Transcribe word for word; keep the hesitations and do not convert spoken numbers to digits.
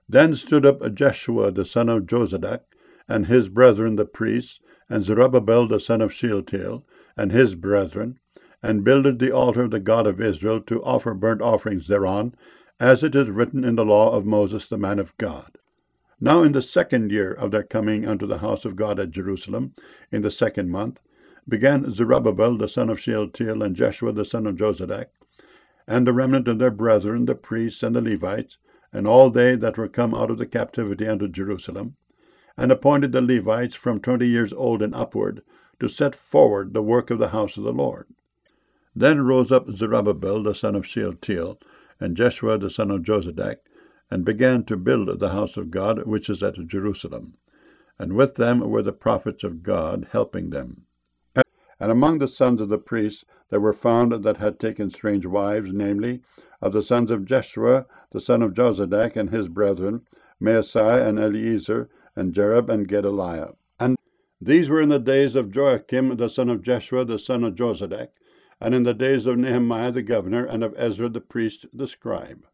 Then stood up Jeshua the son of Jozadak, and his brethren the priests, and Zerubbabel the son of Shealtiel, and his brethren, and builded the altar of the God of Israel to offer burnt offerings thereon, as it is written in the law of Moses the man of God. Now in the second year of their coming unto the house of God at Jerusalem, in the second month, began Zerubbabel the son of Shealtiel, and Jeshua the son of Jozadak, and the remnant of their brethren, the priests and the Levites, and all they that were come out of the captivity unto Jerusalem, and appointed the Levites from twenty years old and upward, to set forward the work of the house of the Lord. Then rose up Zerubbabel the son of Shealtiel, and Jeshua the son of Jozadak, and began to build the house of God, which is at Jerusalem. And with them were the prophets of God, helping them. And among the sons of the priests there were found that had taken strange wives, namely, of the sons of Jeshua the son of Jozadak and his brethren, Maaseiah and Eliezer, and Jerub and Gedaliah. And these were in the days of Joachim the son of Jeshua the son of Jozadak, and in the days of Nehemiah the governor, and of Ezra the priest the scribe.